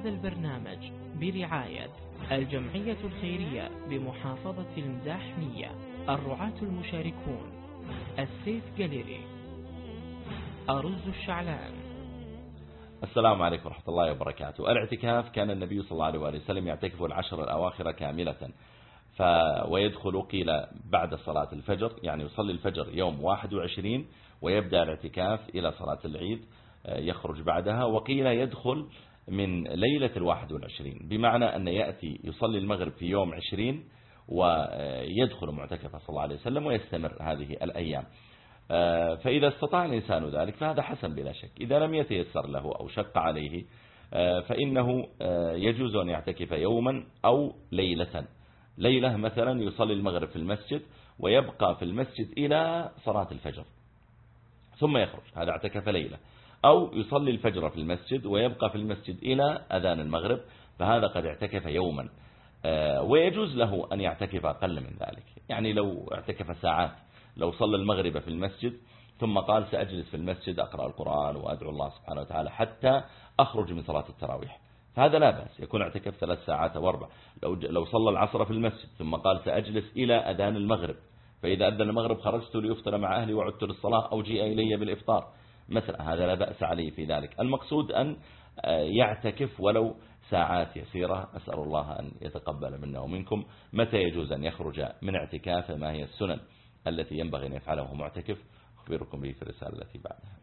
هذا البرنامج برعاية الجمعية الخيرية بمحافظة المداحنية، الرعاة المشاركون، السيف جاليري، أرز الشعلان. السلام عليكم ورحمة الله وبركاته. الاعتكاف كان النبي صلى الله عليه وسلم يعتكف العشر الأواخر كاملة، ويدخل قيل بعد صلاة الفجر، يعني يصلي الفجر يوم 21 ويبدأ الاعتكاف إلى صلاة العيد يخرج بعدها، وقيل يدخل من ليلة 21، بمعنى أن يأتي يصلي المغرب في يوم 20 ويدخل معتكفه صلى الله عليه وسلم ويستمر هذه الأيام. فإذا استطاع الإنسان ذلك فهذا حسن بلا شك. إذا لم يتيسر له أو شق عليه فإنه يجوز أن يعتكف يوما أو ليلة مثلا يصلي المغرب في المسجد ويبقى في المسجد إلى صلاة الفجر ثم يخرج، هذا اعتكف ليلة. أو يصلي الفجر في المسجد ويبقى في المسجد إلى أذان المغرب، فهذا قد اعتكف يوما. ويجوز له أن يعتكف أقل من ذلك، يعني لو اعتكف ساعات، لو صلى المغرب في المسجد ثم قال سأجلس في المسجد أقرأ القرآن وأدعو الله سبحانه وتعالى حتى أخرج من صلاة التراويح، فهذا لا بأس، يكون اعتكف 3 ساعات أو 4. لو صلى العصر في المسجد ثم قال سأجلس إلى أذان المغرب، فإذا أذن المغرب خرجت ليفطر مع أهلي وعدت للصلاة أو جيء إلي بالإفطار مثلا، هذا لا بأس عليه في ذلك. المقصود أن يعتكف ولو ساعات يسيرة. أسأل الله أن يتقبل منا ومنكم. متى يجوز أن يخرج من اعتكافه؟ ما هي السنن التي ينبغي أن يفعله معتكف؟ أخبركم به في الرسالة التي بعدها.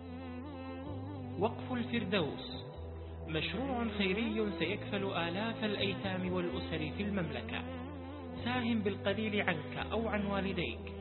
وقف الفردوس مشروع خيري سيكفل آلاف الأيتام والأسر في المملكة. ساهم بالقليل عنك أو عن والديك